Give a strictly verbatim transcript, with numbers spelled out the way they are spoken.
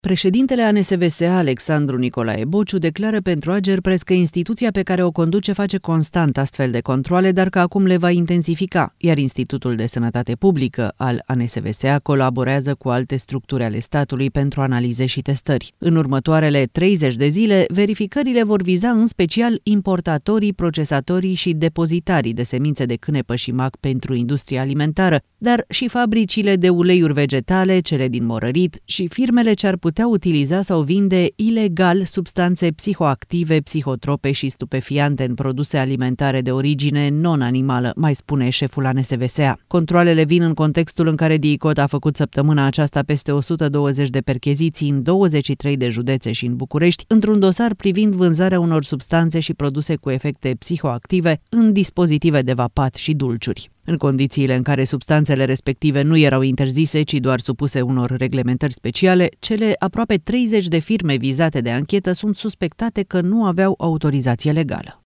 Președintele A N S V S A, Alexandru Nicolae Bociu, declară pentru Agerpres că instituția pe care o conduce face constant astfel de controale, dar că acum le va intensifica, iar Institutul de Sănătate Publică al A N S V S A colaborează cu alte structuri ale statului pentru analize și testări. În următoarele treizeci de zile, verificările vor viza în special importatorii, procesatorii și depozitarii de semințe de cânepă și mac pentru industria alimentară, dar și fabricile de uleiuri vegetale, cele din morărit și firmele ce ar putea utiliza sau vinde ilegal substanțe psihoactive, psihotrope și stupefiante în produse alimentare de origine non-animală, mai spune șeful A N S V S A. Controalele vin în contextul în care DICOT a făcut săptămâna aceasta peste o sută douăzeci de percheziții în douăzeci și trei de județe și în București, într-un dosar privind vânzarea unor substanțe și produse cu efecte psihoactive în dispozitive de vapat și dulciuri. În condițiile în care substanțele respective nu erau interzise, ci doar supuse unor reglementări speciale, cele aproape treizeci de firme vizate de anchetă sunt suspectate că nu aveau autorizație legală.